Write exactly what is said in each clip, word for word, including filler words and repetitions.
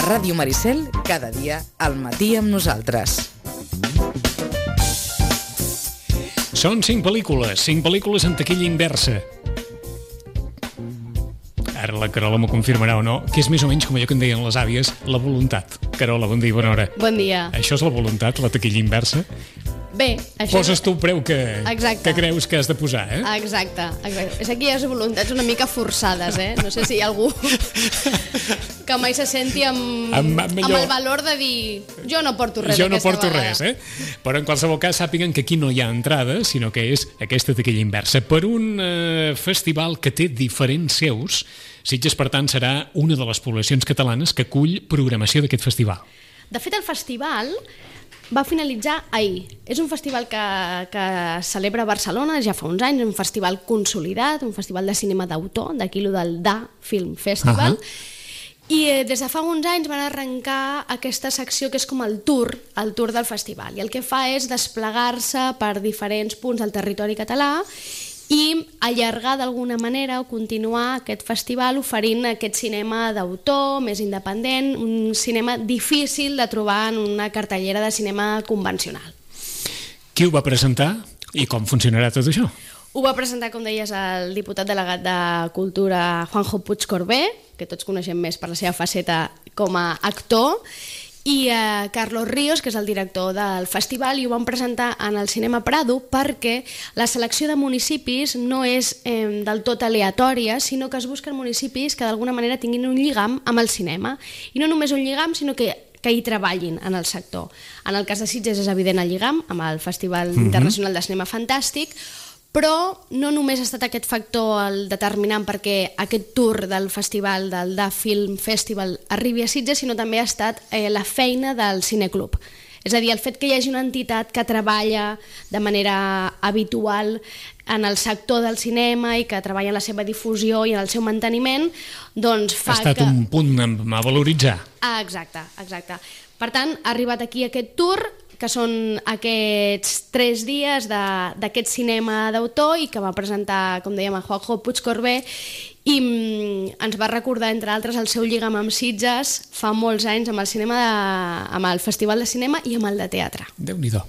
Ràdio Maricel, cada dia al matí amb nosaltres. Són cinc pel·lícules, cinc pel·lícules en taquilla inversa. Ara la Carola m'ho confirmarà o no, que és més o menys com allò que en deien les àvies, la voluntat. Carola, bon dia i bona hora. Bon dia. Això és la voluntat, la taquilla inversa? Bé, això... Poses tu el preu que, que creus que has de posar, eh? Exacte, exacte. És aquí hi ha voluntats una mica forçades, eh? No sé si hi ha algú que mai se senti amb, amb, amb, amb el valor de dir jo no porto res jo no aquesta porto vegada. res, eh? Però en qualsevol cas sàpiguen que aquí no hi ha entrada, sinó que és aquesta taquilla inversa. Per un eh, festival que té diferents seus, Sitges, per tant, serà una de les poblacions catalanes que acull programació d'aquest festival. De fet, el festival va finalitzar ahir. És un festival que, que celebra a Barcelona ja fa uns anys, un festival consolidat, un festival de cinema d'autor, d'aquí lo del D A Film Festival, uh-huh. i eh, des de fa uns anys van arrencar aquesta secció que és com el tour, el tour del festival, i el que fa és desplegar-se per diferents punts del territori català i allargar d'alguna manera o continuar aquest festival oferint aquest cinema d'autor, més independent, un cinema difícil de trobar en una cartellera de cinema convencional. Qui ho va presentar i com funcionarà tot això? Ho va presentar, com deies, el diputat delegat de Cultura, Juanjo Puig Corbé, que tots coneixem més per la seva faceta com a actor, i eh, Carlos Ríos, que és el director del festival, i ho van presentar en el Cinema Prado perquè la selecció de municipis no és eh, del tot aleatòria, sinó que es busquen municipis que d'alguna manera tinguin un lligam amb el cinema. I no només un lligam, sinó que que hi treballin en el sector. En el cas de Sitges és evident el lligam amb el Festival mm-hmm. Internacional de Cinema Fantàstic, però no només ha estat aquest factor el determinant perquè aquest tour del festival del D A Film Festival arribi a Sitges, sinó també ha estat eh, la feina del Cineclub. És a dir, el fet que hi hagi una entitat que treballa de manera habitual en el sector del cinema i que treballa en la seva difusió i en el seu manteniment, doncs fa que... Ha estat que... un punt a valoritzar. Ah, exacte, exacte. Per tant, ha arribat aquí aquest tour, que són aquests tres dies d'aquest cinema d'autor i que va presentar, com dèiem, a Juanjo Puig Corbé, i ens va recordar, entre altres, el seu lligam amb Sitges fa molts anys amb el cinema de, amb el Festival de Cinema i amb el de Teatre. Déu-n'hi-do.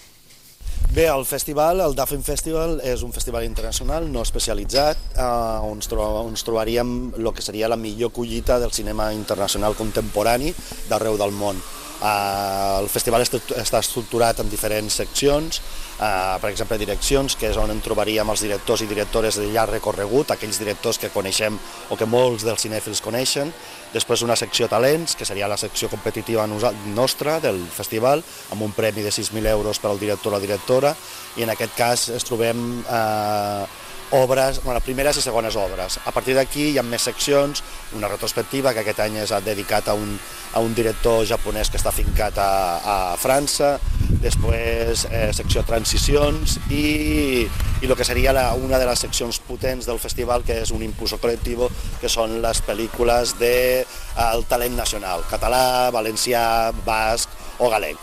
Bé, el festival, el D A Film Festival, és un festival internacional no especialitzat, eh, on ens, tro on ens trobaríem el que seria la millor collita del cinema internacional contemporani d'arreu del món. Uh, el festival està estructurat en diferents seccions, uh, per exemple direccions, que és on en trobaríem els directors i directores de llarg recorregut, aquells directors que coneixem o que molts dels cinèfils coneixen. Després una secció talents, que seria la secció competitiva nostra del festival, amb un premi de sis mil euros per al director o la directora, i en aquest cas es trobem uh, obres, bueno, primeres i segones obres. A partir d'aquí hi ha més seccions, una retrospectiva que aquest any és dedicat a un, a un director japonès que està fincat a, a França, després eh, secció transicions i, i el que seria la, una de les seccions potents del festival, que és un impulso col·lectiu, que són les pel·lícules del de, talent nacional, català, valencià, basc o galec.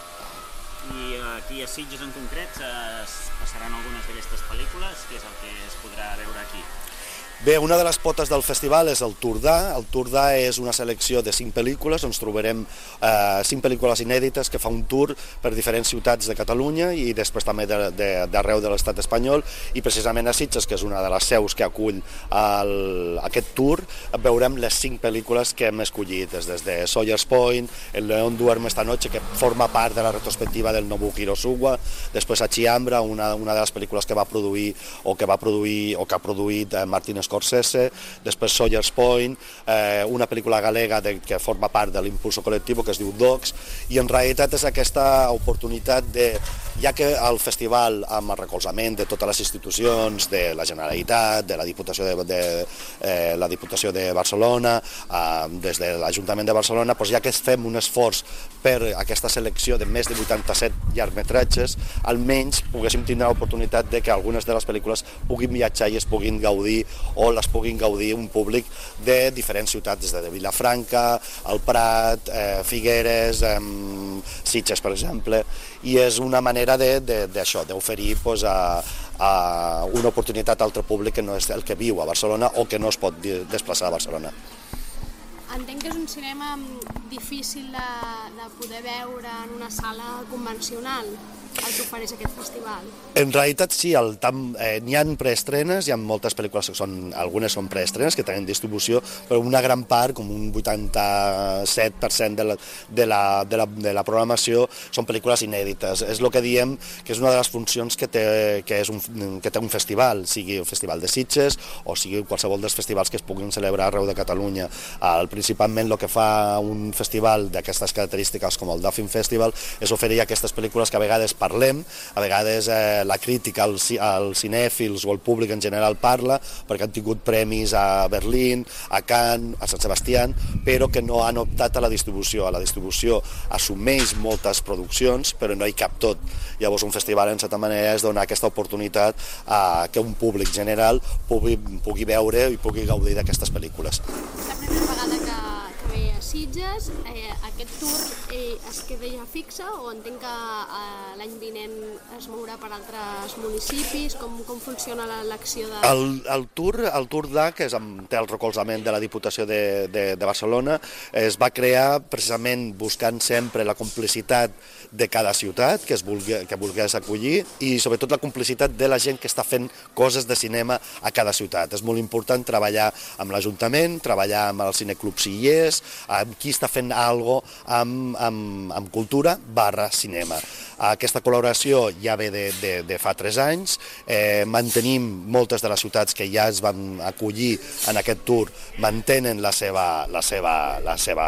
I aquí a Sitges en concret es passaran algunes d'aquestes pel·lícules, que és el que es podrà veure aquí. Bé, una de les potes del festival és el Tour D A. El Tour D A és una selecció de cinc pel·lícules, on trobarem eh, cinc pel·lícules inèdites que fa un tour per diferents ciutats de Catalunya i després també d'arreu de, de, de l'estat espanyol, i precisament a Sitges, que és una de les seus que acull el, aquest tour, veurem les cinc pel·lícules que hem escollit, des de Sawyer's Point, El león duerme esta noche, que forma part de la retrospectiva del Nobuki Hirosuwa, després a Chiambra, una, una de les pel·lícules que va produir o que va produir o que ha produït eh, Martin Scorsese, després Sawyer's Point, eh, una pel·lícula galega de, que forma part de l'impulso col·lectiu, que es diu Docs, i en realitat és aquesta oportunitat de, ja que el festival, amb el recolzament de totes les institucions, de la Generalitat, de la Diputació de, de, eh, la Diputació de Barcelona, eh, des de l'Ajuntament de Barcelona, doncs ja que fem un esforç per aquesta selecció de més de vuitanta-set llargmetratges, almenys poguéssim tindre l'oportunitat de que algunes de les pel·lícules puguin viatjar i es puguin gaudir o les puguin gaudir un públic de diferents ciutats, des de Vilafranca, el Prat, eh, Figueres, eh, Sitges, per exemple, i és una manera d'això, d'oferir pues, a, a una oportunitat a altre públic que no és el que viu a Barcelona o que no es pot desplaçar a Barcelona. entenc que és un cinema difícil de, de poder veure en una sala convencional, el que ofereix aquest festival. En realitat sí, el, tam, eh, n'hi ha preestrenes, hi ha moltes pel·lícules que són, algunes són preestrenes, que tenen distribució, però una gran part, com un vuitanta-set per cent de la, de la, de la, de la programació, són pel·lícules inèdites. És el que diem que és una de les funcions que té, que és un, que té un festival, sigui el Festival de Sitges o sigui qualsevol dels festivals que es puguin celebrar arreu de Catalunya. El, principalment el que fa un festival d'aquestes característiques com el Duffin Festival és oferir aquestes pel·lícules que a vegades parlem, a vegades eh, la crítica, els, els cinèfils o el públic en general parla, perquè han tingut premis a Berlín, a Cannes, a Sant Sebastián, però que no han optat a la distribució. A la distribució assumeix moltes produccions, però no hi cap tot. Llavors un festival, en certa manera, és donar aquesta oportunitat a que un públic general pugui, pugui veure i pugui gaudir d'aquestes pel·lícules. La primera vegada que, que ve a Sitges, eh, aquest tour eh, es queda ja fixa o entenc que eh, l'any vinent es mourà per altres municipis? Com, com funciona l'acció de... El, el Tour, el Tour D A, que és amb, té el recolzament de la Diputació de, de, de Barcelona, es va crear precisament buscant sempre la complicitat de cada ciutat que, es vulgui, que volgués acollir i sobretot la complicitat de la gent que està fent coses de cinema a cada ciutat. És molt important treballar amb l'Ajuntament, treballar amb el cineclub si hi és, amb qui està fent alguna cosa amb, amb, amb cultura barra cinema. Aquesta col·laboració ja ve de, de, de fa tres anys, eh, mantenim moltes de les ciutats que ja es van acollir en aquest tour, mantenen la seva, la seva, la seva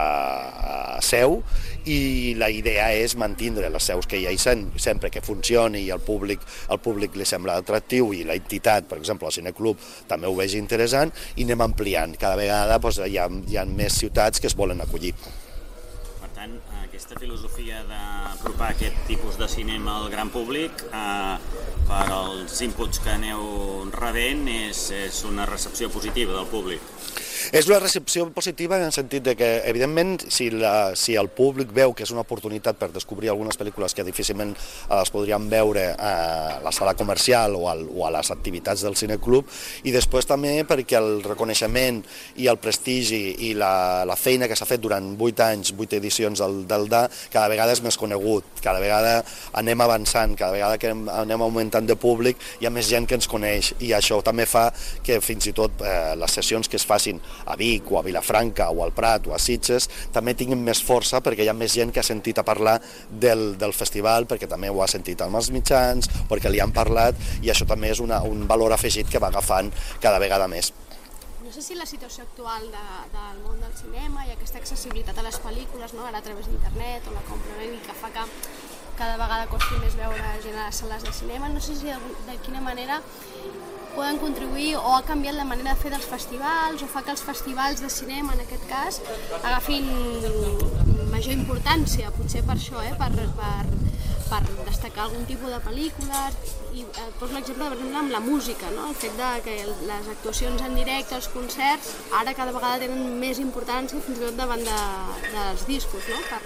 seu i la idea és mantindre les seus que hi ha sempre que funcioni i el públic, el públic li sembla atractiu i l'entitat, per exemple, el cineclub, també ho vegi interessant i anem ampliant. Cada vegada doncs, hi, ha, hi ha més ciutats que es volen acollir. Per tant, aquesta filosofia d'apropar aquest tipus de cinema al gran públic, eh, per als inputs que aneu rebent, és, és una recepció positiva del públic. És una recepció positiva en el sentit de que, evidentment, si, la, si el públic veu que és una oportunitat per descobrir algunes pel·lícules que difícilment les podríem veure a la sala comercial o, al, o a les activitats del cineclub, i després també perquè el reconeixement i el prestigi i la, la feina que s'ha fet durant vuit anys, vuit edicions del, del D A, cada vegada és més conegut, cada vegada anem avançant, cada vegada que anem augmentant de públic hi ha més gent que ens coneix i això també fa que fins i tot eh, les sessions que es facin a Vic o a Vilafranca o al Prat o a Sitges també tinguin més força perquè hi ha més gent que ha sentit a parlar del, del festival, perquè també ho ha sentit amb els mitjans, perquè li han parlat i això també és una, un valor afegit que va agafant cada vegada més. No sé si la situació actual de, del món del cinema i aquesta accessibilitat a les pel·lícules, no? Ara a través d'internet o la compra i que fa que cada vegada costi més veure gent a les sales de cinema, no sé si de, de quina manera poden contribuir o ha canviat la manera de fer dels festivals o fa que els festivals de cinema, en aquest cas, agafin major importància, potser per això, eh? per, per, per destacar algun tipus de pel·lícules. I et poso l'exemple, per exemple, amb la música, no? El fet de que les actuacions en directe, els concerts, ara cada vegada tenen més importància fins i tot davant de, dels discos, no? Per,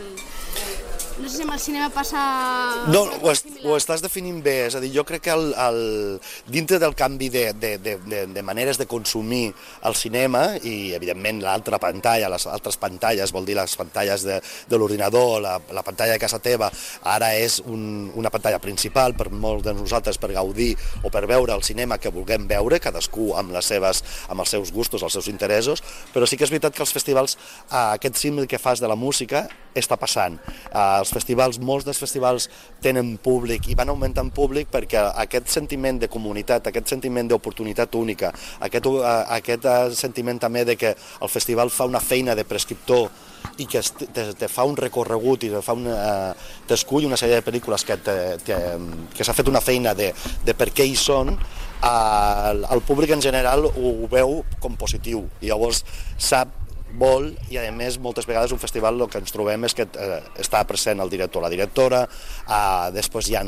no sé si amb el cinema passa... No, ho, est, ho estàs definint bé, és a dir, jo crec que el, el, dintre del canvi de, de, de, de, de maneres de consumir el cinema i, evidentment, l'altra pantalla, les altres pantalles, vol dir les pantalles de, de l'ordinador, la, la pantalla de casa teva, ara és un, una pantalla principal per molts de nosaltres per gaudir o per veure el cinema que vulguem veure, cadascú amb, les seves, amb els seus gustos, els seus interessos, però sí que és veritat que els festivals, aquest símil que fas de la música, està passant. Els festivals, molts dels festivals tenen públic i van augmentant públic perquè aquest sentiment de comunitat, aquest sentiment d'oportunitat única, aquest, aquest sentiment també de que el festival fa una feina de prescriptor i que te, te fa un recorregut i te fa una, eh, t'escull una sèrie de pel·lícules que, te, te, que s'ha fet una feina de, de per què hi són, eh, el públic en general ho, ho veu com positiu i llavors sap vol, i a més moltes vegades un festival el que ens trobem és que eh, està present el director o la directora, eh, després hi ha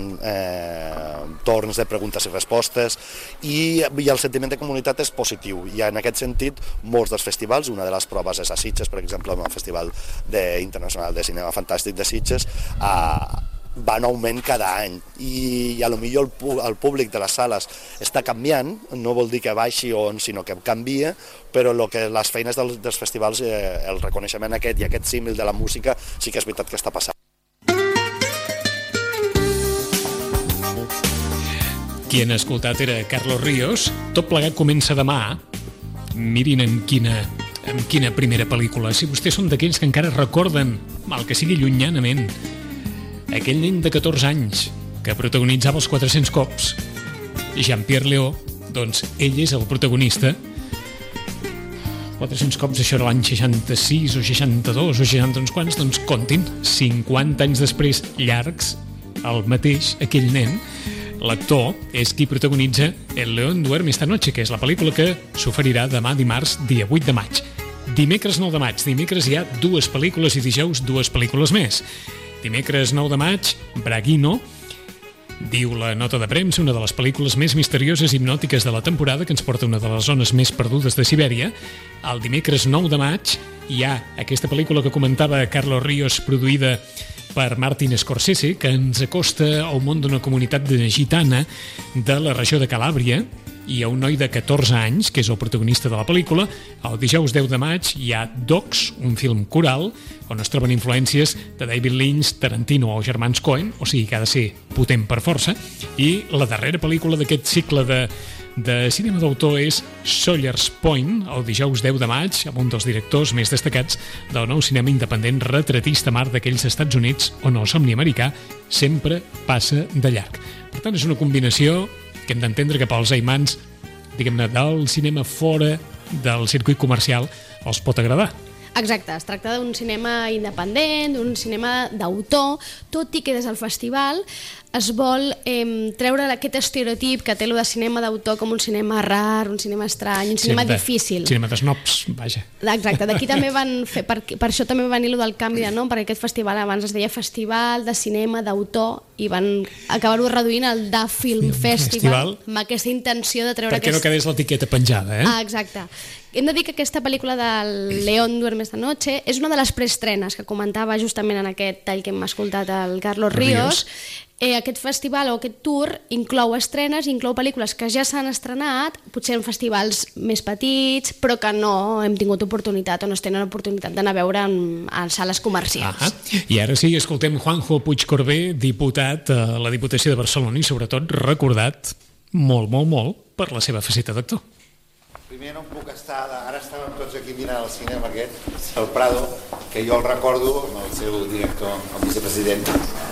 eh, torns de preguntes i respostes i, i el sentiment de comunitat és positiu i en aquest sentit molts dels festivals, una de les proves és a Sitges, per exemple, el Festival de, Internacional de Cinema Fantàstic de Sitges, eh, va en augment cada any i a lo millor el, el públic de les sales està canviant, no vol dir que baixi o sinó que canvia, però lo que les feines dels, dels festivals, eh, el reconeixement aquest i aquest símil de la música sí que és veritat que està passant. Qui han escoltat era Carlos Ríos. Tot plegat comença demà. Mirin en quina, en quina primera pel·lícula. Si vostès són d'aquells que encara recorden, mal que sigui llunyanament, aquell nen de catorze anys que protagonitzava els quatre-cents cops, Jean-Pierre Léaud, doncs ell és el protagonista. quatre-cents cops, això era l'any seixanta-sis o seixanta-dos o seixanta uns quants, doncs comptin, cinquanta anys després, llargs, el mateix, aquell nen. L'actor és qui protagonitza El León duerme esta noche, que és la pel·lícula que s'oferirà demà dimarts, dia vuit de maig. Dimecres nou de maig, dimecres hi ha dues pel·lícules i dijous dues pel·lícules més. Dimecres nou de maig, Braguino, diu la nota de premsa, una de les pel·lícules més misterioses i hipnòtiques de la temporada, que ens porta a una de les zones més perdudes de Sibèria. El dimecres nou de maig hi ha aquesta pel·lícula que comentava Carlos Ríos, produïda per Martin Scorsese, que ens acosta al món d'una comunitat gitana de la regió de Calàbria, i a un noi de catorze anys, que és el protagonista de la pel·lícula. El dijous deu de maig hi ha Docs, un film coral, on es troben influències de David Lynch, Tarantino o germans Coen, o sigui que ha de ser potent per força, i la darrera pel·lícula d'aquest cicle de, de cinema d'autor és Sawyer's Point, el dijous deu de maig, amb un dels directors més destacats del nou cinema independent retratista mar d'aquells Estats Units on el somni americà sempre passa de llarg. Per tant, és una combinació que hem d'entendre que pels aimants, diguem-ne, del cinema fora del circuit comercial els pot agradar. Exacte, es tracta d'un cinema independent, d'un cinema d'autor, tot i que des del festival es vol eh, treure aquest estereotip que té lo de cinema d'autor com un cinema rar, un cinema estrany, un cinema, cinema de, difícil. Cinema d'esnobs, vaja. Exacte, d'aquí també van fer, per, per això també va venir lo del canvi de nom, perquè aquest festival abans es deia Festival de Cinema d'Autor i van acabar-ho reduint al Da Film Festival, Festival, amb aquesta intenció de treure... Perquè aquest... no quedés l'etiqueta penjada, eh? Ah, exacte. Hem de dir que aquesta pel·lícula del León duerme esta noche és una de les preestrenes que comentava justament en aquest tall que hem escoltat el Carlos Ríos. Eh, aquest festival o aquest tour inclou estrenes, inclou pel·lícules que ja s'han estrenat, potser en festivals més petits, però que no hem tingut oportunitat o no es tenen oportunitat d'anar a veure en, en sales comercials. Ah, I ara sí, escoltem Juanjo Puigcorbé, diputat a la Diputació de Barcelona i sobretot recordat molt, molt, molt per la seva faceta d'actor. Primer no em puc estar, ara estàvem tots aquí mirant el cinema aquest, el Prado, que jo el recordo amb el seu director, el vicepresident,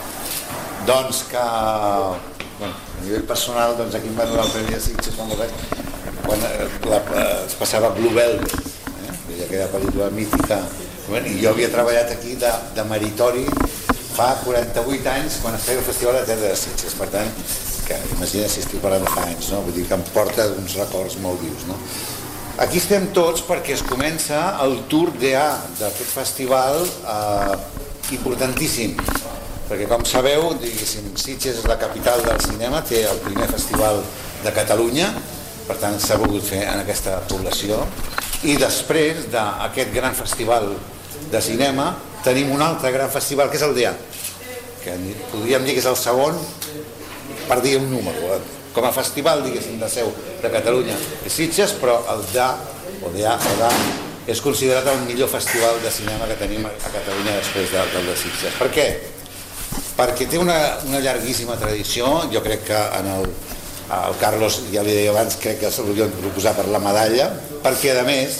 doncs que, bueno, a nivell personal, doncs aquí em van donar el Premi de Sitges quan, quan la, es passava Blue Velvet, eh? aquella pel·lícula mítica, bueno, i jo havia treballat aquí de, de meritori fa quaranta-vuit anys quan es feia el Festival de Teatre de Sitges, per tant, que imagina si estic parlant de fa anys, no? Vull dir que em porta uns records molt vius, no? Aquí estem tots perquè es comença el Tour d'E A d'aquest festival eh, importantíssim, perquè com sabeu, diguéssim, Sitges és la capital del cinema, té el primer festival de Catalunya, per tant s'ha volgut fer en aquesta població, i després d'aquest gran festival de cinema tenim un altre gran festival que és el d'E A, que podríem dir que és el segon per dir un número, com a festival, diguéssim, de seu de Catalunya i Sitges, però el D A, o D A, o D A, és considerat el millor festival de cinema que tenim a Catalunya després del, del de Sitges. Per què? Perquè té una, una llarguíssima tradició, jo crec que en el, el Carlos, ja li deia abans, crec que se l'hauríem de proposar per la medalla, perquè a més,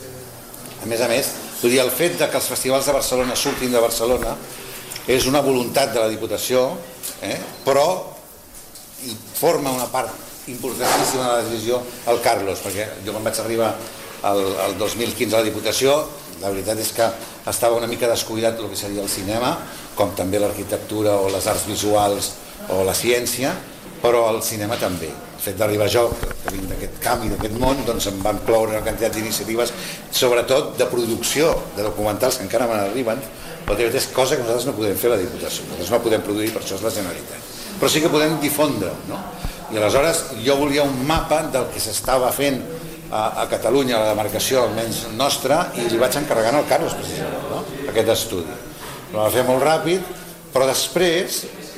a més a més, vull dir, el fet de que els festivals de Barcelona surtin de Barcelona és una voluntat de la Diputació, eh? Però i forma una part importantíssima de la decisió el Carlos, perquè jo quan vaig arribar el, el dos mil quinze a la Diputació, la veritat és que estava una mica descuidat el que seria el cinema, com també l'arquitectura o les arts visuals o la ciència, però el cinema també. El fet d'arribar jo, que vinc d'aquest camp i d'aquest món, doncs em van ploure una quantitat d'iniciatives, sobretot de producció de documentals que encara me n'arriben, però és cosa que nosaltres no podem fer a la Diputació, nosaltres no podem produir, per això és la Generalitat. Però sí que podem difondre, no? I aleshores jo volia un mapa del que s'estava fent a, a Catalunya, a la demarcació almenys nostra, i li vaig encarregant al Carlos precisament, no? Aquest estudi. Ho va fer molt ràpid, però després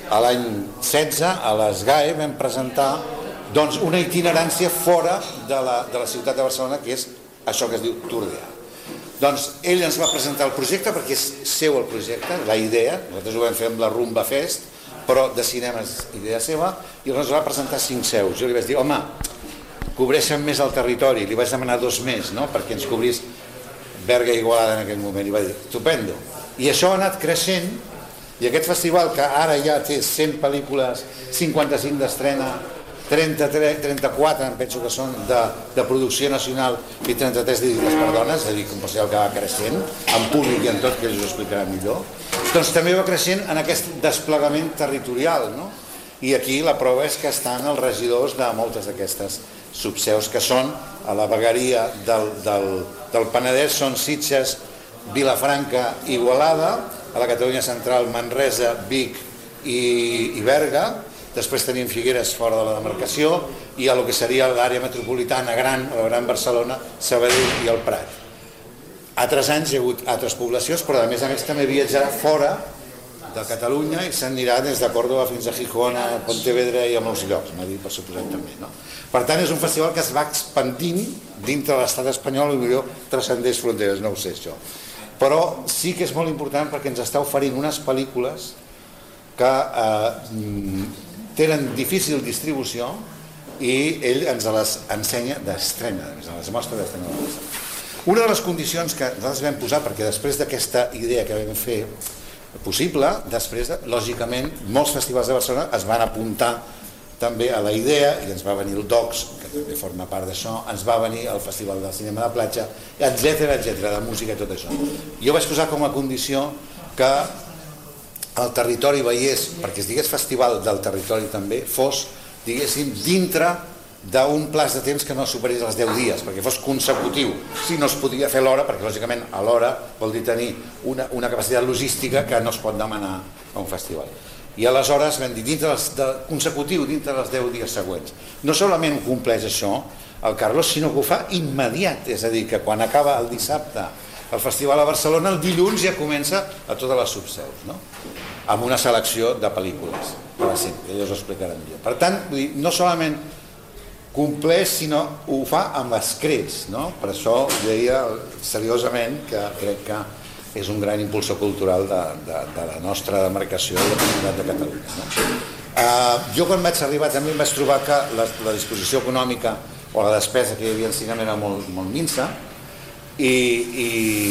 a l'any setze, a les G A E, vam presentar doncs, una itinerància fora de la, de la ciutat de Barcelona, que és això que es diu Tour de A. Doncs ell ens va presentar el projecte, perquè és seu el projecte, la idea, nosaltres ho vam fer amb la Rumba Fest, però de cinema és idea seva, i ens va presentar cinc seus. Jo li vaig dir, home, cobreixen més el territori, li vaig demanar dos més, no?, perquè ens cobrís Berga i Igualada en aquell moment, i va dir, estupendo. I això ha anat creixent, i aquest festival, que ara ja té cent pel·lícules, cinquanta-cinc d'estrena, trenta-tres, trenta-quatre em penso que són de, de producció nacional i trenta-tres dirigides per dones, és a dir, un festival que va creixent, en públic i en tot, que ells ho explicaran millor, doncs també va creixent en aquest desplegament territorial, no? I aquí la prova és que estan els regidors de moltes d'aquestes subseus, que són a la vegueria del, del, del Penedès, són Sitges, Vilafranca, Igualada, a la Catalunya Central, Manresa, Vic i, i Berga. Després tenim Figueres fora de la demarcació i a lo que seria l'àrea metropolitana gran, la Gran Barcelona, Sabadell i el Prat. Altres anys hi ha hagut altres poblacions, però a més a més també viatjarà fora de Catalunya i s'anirà des de Còrdova fins a Gijón, a Pontevedra i a molts llocs, m'ha dit per suposat també, no? Per tant, és un festival que es va expandint dintre de l'estat espanyol i millor transcendeix fronteres, no ho sé això. Però sí que és molt important perquè ens està oferint unes pel·lícules que eh, tenen difícil distribució i ell ens les ensenya d'estrena, ens les mostra d'estrena. Una de les condicions que nosaltres vam posar, perquè després d'aquesta idea que vam fer possible, després, de, lògicament, molts festivals de Barcelona es van apuntar també a la idea, i ens va venir el Docs, que també forma part d'això, ens va venir el Festival del Cinema de Platja, etcètera, etcètera, de música i tot això. Jo vaig posar com a condició que el territori veiés, perquè es digués festival del territori també, fos, diguéssim, dintre d'un plaç de temps que no superés els deu dies, perquè fos consecutiu. Si no es podia fer l'hora, perquè lògicament a l'hora vol dir tenir una, una capacitat logística que no es pot demanar a un festival. I aleshores vam dir, dintre dels, de, consecutiu, dintre dels deu dies següents. No solament ho compleix això, el Carlos, sinó que ho fa immediat, és a dir, que quan acaba el dissabte el festival a Barcelona, el dilluns ja comença a totes les subseus, no? Amb una selecció de pel·lícules, per exemple, ells ho explicaran millor. Per tant, no solament compleix, sinó ho fa amb escreix, no? Per això deia seriosament que crec que és un gran impulsor cultural de, de, de la nostra demarcació i la comunitat de Catalunya, no? Uh, jo quan vaig arribar també em vaig trobar que la, la disposició econòmica o la despesa que hi havia en cinema era molt, molt minsa, i, i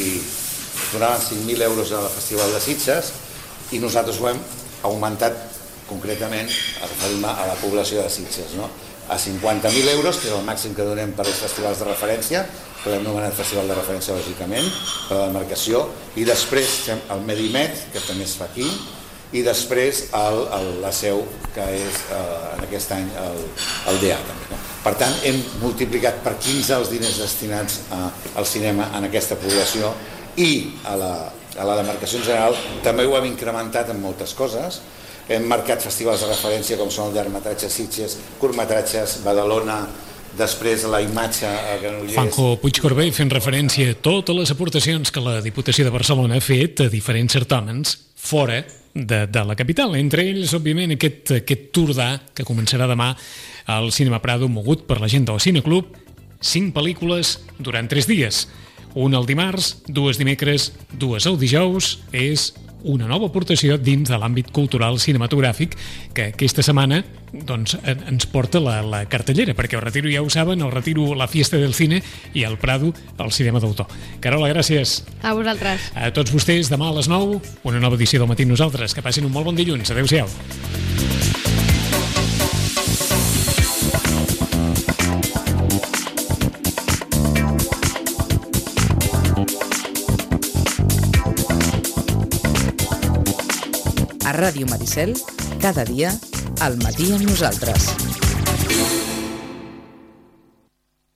donaven cinc mil euros al Festival de Sitges i nosaltres ho hem augmentat concretament a la població de Sitges, no? A cinquanta mil euros, que és el màxim que donem per als festivals de referència, que l'hem anomenat festival de referència lògicament, per a la demarcació, i després el Medimet, que també es fa aquí, i després el, el, la seu, que és eh, en aquest any el, el D A també, no? Per tant, hem multiplicat per quinze els diners destinats a, al cinema en aquesta població i a la, a la demarcació en general també ho hem incrementat en moltes coses. Hem marcat festivals de referència com són el llargmetratge Sitges, curtmetratges Badalona, després la imatge a Granollers. Juanjo Puigcorbé fent referència a totes les aportacions que la Diputació de Barcelona ha fet a diferents certàmens fora de, de la capital. Entre ells, òbviament, aquest, aquest Tour d'A que començarà demà al Cinema Prado, mogut per la gent del Cineclub, cinc pel·lícules durant tres dies. Una el dimarts, dues dimecres, dues el dijous. És una nova aportació dins de l'àmbit cultural cinematogràfic que aquesta setmana doncs, ens porta la, la cartellera, perquè el Retiro, ja ho saben, el Retiro, la Fiesta del Cine, i el Prado, el cinema d'autor. Carola, gràcies. A vosaltres. A tots vostès, demà a les nou, una nova edició del Matí amb nosaltres. Que passin un molt bon dilluns. Adéu-siau. A Ràdio Maricel, cada dia, al matí amb nosaltres.